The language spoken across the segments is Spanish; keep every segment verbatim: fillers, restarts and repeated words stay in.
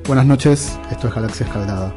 Buenas noches, esto es Galaxia Escaldada.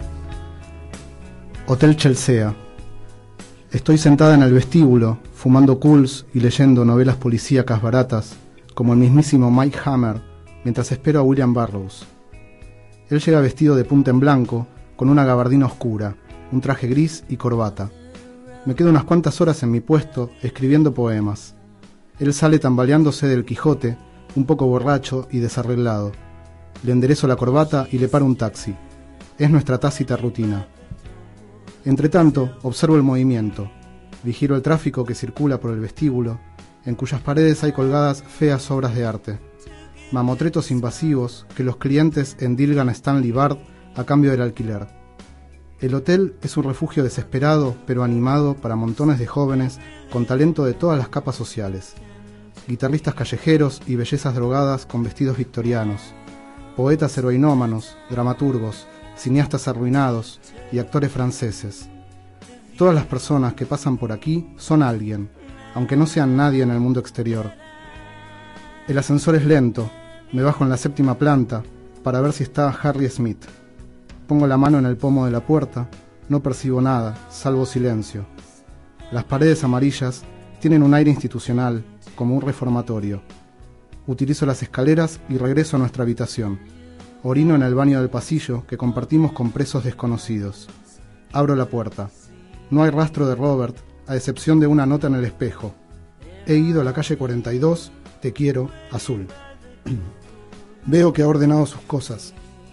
Hotel Chelsea. Estoy sentada en el vestíbulo, fumando cools y leyendo novelas policíacas baratas, como el mismísimo Mike Hammer, mientras espero a William Burroughs. Él llega vestido de punta en blanco, con una gabardina oscura, un traje gris y corbata. Me quedo unas cuantas horas en mi puesto, escribiendo poemas. Él sale tambaleándose del Quijote, un poco borracho y desarreglado. Le enderezo la corbata y le paro un taxi. Es nuestra tácita rutina. Entretanto, observo el movimiento. Vigilo el tráfico que circula por el vestíbulo, en cuyas paredes hay colgadas feas obras de arte. Mamotretos invasivos que los clientes endilgan a Stanley Bard a cambio del alquiler. El hotel es un refugio desesperado pero animado para montones de jóvenes con talento de todas las capas sociales. Guitarristas callejeros y bellezas drogadas con vestidos victorianos. Poetas heroinómanos, dramaturgos, cineastas arruinados y actores franceses. Todas las personas que pasan por aquí son alguien, aunque no sean nadie en el mundo exterior. El ascensor es lento, me bajo en la séptima planta para ver si está Harry Smith. Pongo la mano en el pomo de la puerta, no percibo nada, salvo silencio. Las paredes amarillas tienen un aire institucional, como un reformatorio. Utilizo las escaleras y regreso a nuestra habitación. Orino en el baño del pasillo que compartimos con presos desconocidos. Abro la puerta. No hay rastro de Robert, a excepción de una nota en el espejo. He ido a la calle cuarenta y dos, te quiero, azul. Veo que ha ordenado sus cosas.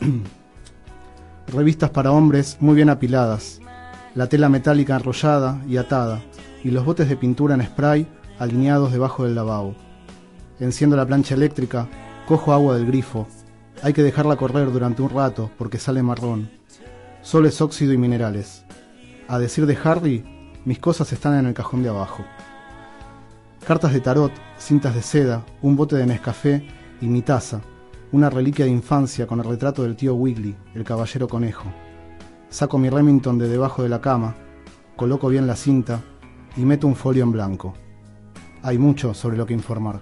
Revistas para hombres muy bien apiladas, la tela metálica enrollada y atada, y los botes de pintura en spray alineados debajo del lavabo. Enciendo la plancha eléctrica, cojo agua del grifo. Hay que dejarla correr durante un rato porque sale marrón. Solo es óxido y minerales. A decir de Harry, mis cosas están en el cajón de abajo. Cartas de tarot, cintas de seda, un bote de Nescafé y mi taza, una reliquia de infancia con el retrato del tío Wiggly, el caballero conejo. Saco mi Remington de debajo de la cama, coloco bien la cinta y meto un folio en blanco. Hay mucho sobre lo que informar.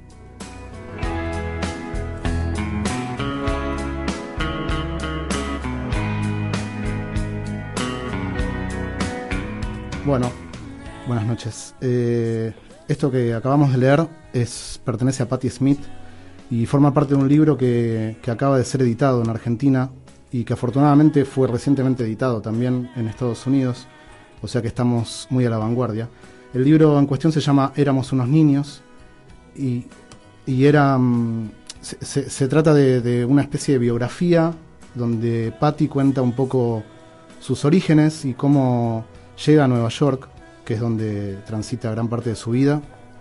Bueno, buenas noches. Eh, esto que acabamos de leer es, pertenece a Patti Smith y forma parte de un libro que, que acaba de ser editado en Argentina y que afortunadamente fue recientemente editado también en Estados Unidos, o sea que estamos muy a la vanguardia. El libro en cuestión se llama Éramos unos niños y, y era, se, se, se trata de, de una especie de biografía donde Patti cuenta un poco sus orígenes y cómo llega a Nueva York, que es donde transita gran parte de su vida,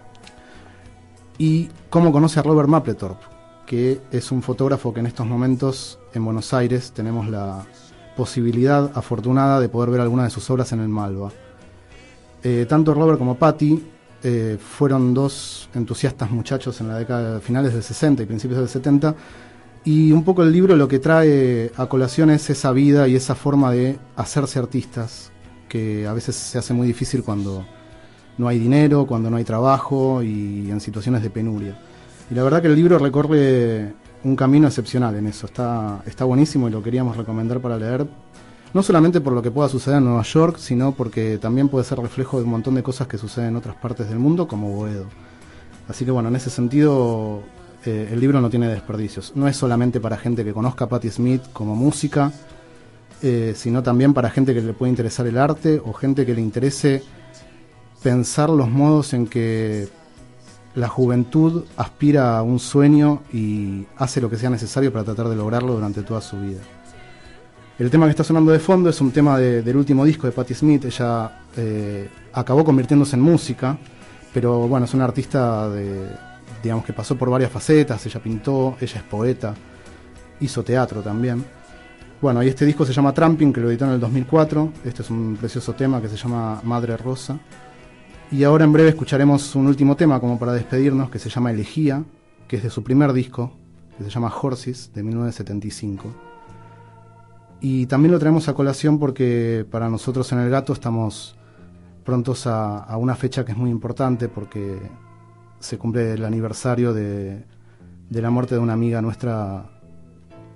y cómo conoce a Robert Mapplethorpe, que es un fotógrafo que en estos momentos en Buenos Aires tenemos la posibilidad afortunada de poder ver algunas de sus obras en el Malva. Eh, tanto Robert como Patti eh, fueron dos entusiastas muchachos en la década finales del sesenta y principios del setenta, y un poco el libro lo que trae a colación es esa vida y esa forma de hacerse artistas, que a veces se hace muy difícil cuando no hay dinero, cuando no hay trabajo y en situaciones de penuria. Y la verdad que el libro recorre un camino excepcional en eso, está, está buenísimo y lo queríamos recomendar para leer, no solamente por lo que pueda suceder en Nueva York, sino porque también puede ser reflejo de un montón de cosas que suceden en otras partes del mundo, como Boedo. Así que bueno, en ese sentido eh, el libro no tiene desperdicios. No es solamente para gente que conozca a Patti Smith como música, Eh, sino también para gente que le puede interesar el arte o gente que le interese pensar los modos en que la juventud aspira a un sueño y hace lo que sea necesario para tratar de lograrlo durante toda su vida. El tema que está sonando de fondo es un tema de, del último disco de Patti Smith. Ella eh, acabó convirtiéndose en música, pero bueno, es una artista de, digamos que pasó por varias facetas. Ella pintó, ella es poeta, hizo teatro también. Bueno, y este disco se llama Tramping, que lo editó en el dos mil cuatro. Este es un precioso tema que se llama Madre Rosa. Y ahora en breve escucharemos un último tema como para despedirnos, que se llama Elegía, que es de su primer disco, que se llama Horses, de mil novecientos setenta y cinco. Y también lo traemos a colación porque para nosotros en El Gato estamos prontos a, a una fecha que es muy importante, porque se cumple el aniversario de, de la muerte de una amiga nuestra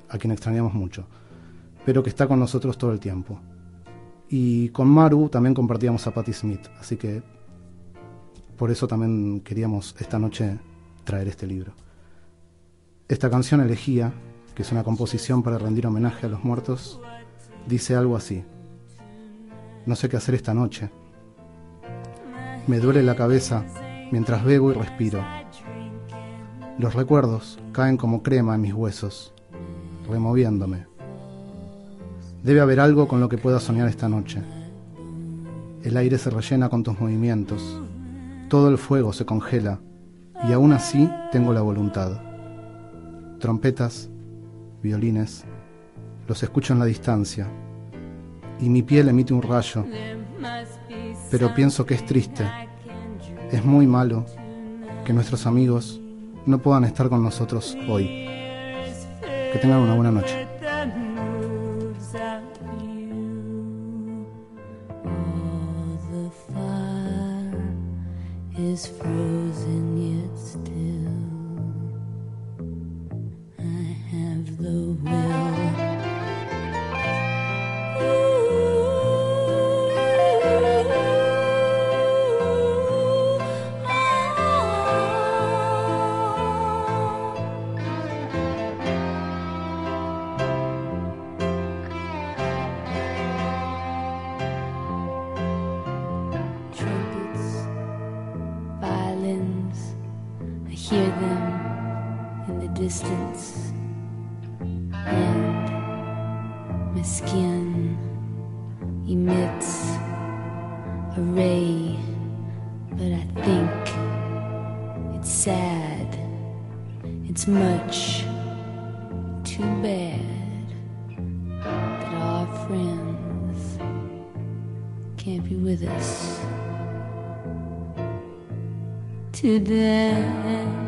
a quien extrañamos mucho, pero que está con nosotros todo el tiempo. Y con Maru también compartíamos a Patti Smith, así que por eso también queríamos esta noche traer este libro. Esta canción elegía, que es una composición para rendir homenaje a los muertos, dice algo así: no sé qué hacer esta noche. Me duele la cabeza mientras bebo y respiro. Los recuerdos caen como crema en mis huesos, removiéndome. Debe haber algo con lo que pueda soñar esta noche. El aire se rellena con tus movimientos, todo el fuego se congela, y aún así tengo la voluntad. Trompetas, violines, los escucho en la distancia, y mi piel emite un rayo, pero pienso que es triste, es muy malo que nuestros amigos no puedan estar con nosotros hoy. Que tengan una buena noche. Is frozen yet still. I have the will. Hear them in the distance, and my skin emits a ray, but I think it's sad, it's much too bad that our friends can't be with us today.